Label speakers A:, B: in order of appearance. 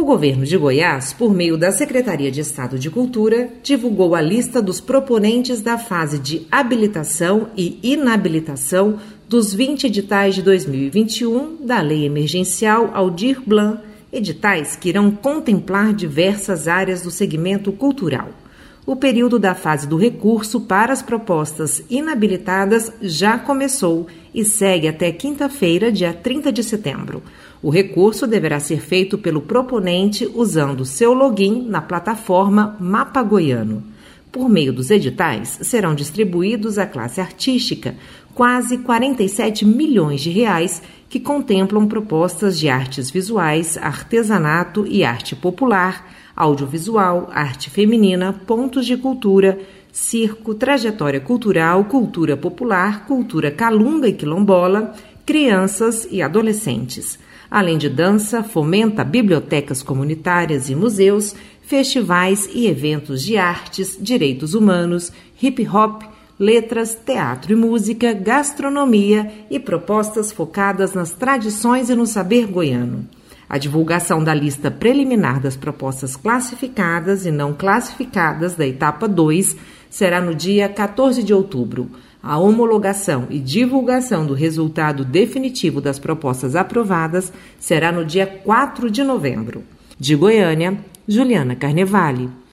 A: O governo de Goiás, por meio da Secretaria de Estado de Cultura, divulgou a lista dos proponentes da fase de habilitação e inabilitação dos 20 editais de 2021 da Lei Emergencial Aldir Blanc, editais que irão contemplar diversas áreas do segmento cultural. O período da fase do recurso para as propostas inabilitadas já começou e segue até quinta-feira, dia 30 de setembro. O recurso deverá ser feito pelo proponente usando seu login na plataforma Mapa Goiano. Por meio dos editais, serão distribuídos à classe artística quase 47 milhões de reais que contemplam propostas de artes visuais, artesanato e arte popular, audiovisual, arte feminina, pontos de cultura, circo, trajetória cultural, cultura popular, cultura calunga e quilombola, crianças e adolescentes. Além de dança, fomenta bibliotecas comunitárias e museus, festivais e eventos de artes, direitos humanos, hip-hop, letras, teatro e música, gastronomia e propostas focadas nas tradições e no saber goiano. A divulgação da lista preliminar das propostas classificadas e não classificadas da etapa 2 será no dia 14 de outubro. A homologação e divulgação do resultado definitivo das propostas aprovadas será no dia 4 de novembro. De Goiânia, Juliana Carnevale.